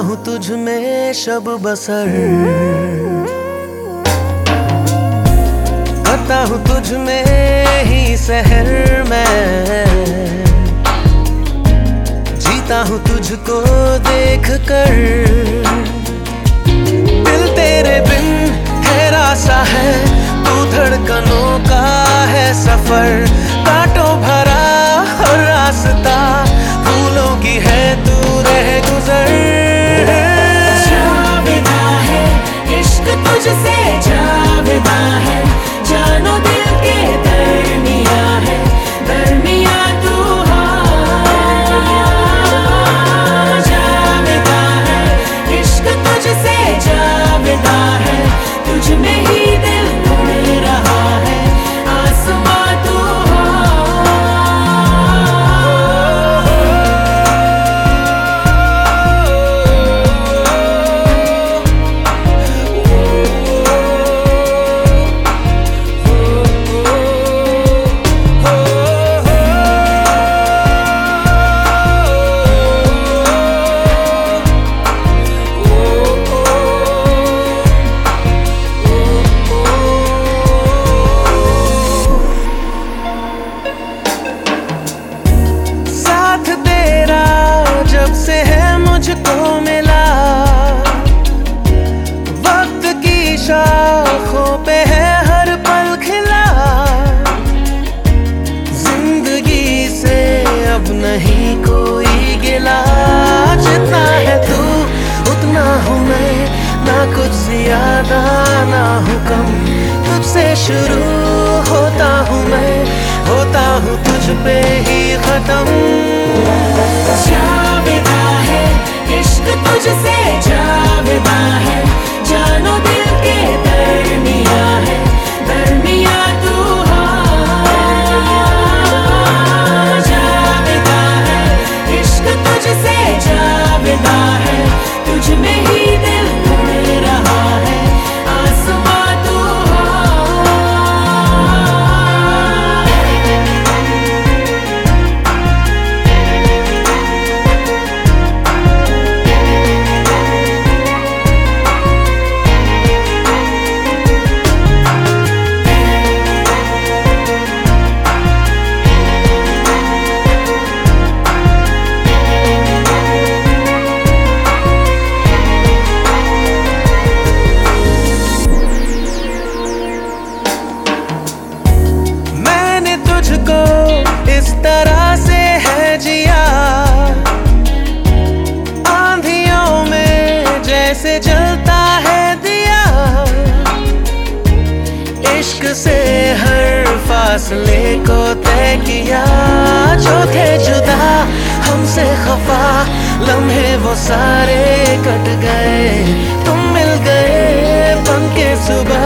हूँ तुझ में शब बसर, करता हूँ तुझ में ही सहर मैं, जीता हूँ तुझको देख कर। दिल तेरे बिन हैरा सा है, तू धड़कनों का है सफर, कांटों भरा हर रास्ता, फूलों की है तू रह गुजर। जावेदा है इश्क तुझसे, जावेदा है जानो दिल के दरमिया है, दरमिया तू जावेदा है इश्क तुझसे, जावेदा है तुझ में ही दिल उड़ रहा है, आसमां तू से है मुझको मिला, वक्त की शाखों पे है हर पल खिला, जिंदगी से अब नहीं कोई गिला, जितना है तू उतना हूँ मैं, ना कुछ ज्यादा ना हूँ कम, तुझसे शुरू होता हूँ मैं, होता हूँ तुझ पे ही खत्म। जावेदा है इश्क तुझसे, जावेदा है जानो दिल के दरमिया है, दरमिया तू जावेदा है इश्क तुझसे, जावेदा है तुझ में ही दिल उड़ रहा है, आसमां तू तुझको इस तरह से है जिया, आंधियों में जैसे जलता है दिया, इश्क से हर फासले को तय किया, जो थे जुदा हमसे खफा लम्हे वो सारे कट गए, तुम मिल गए बन के सुबह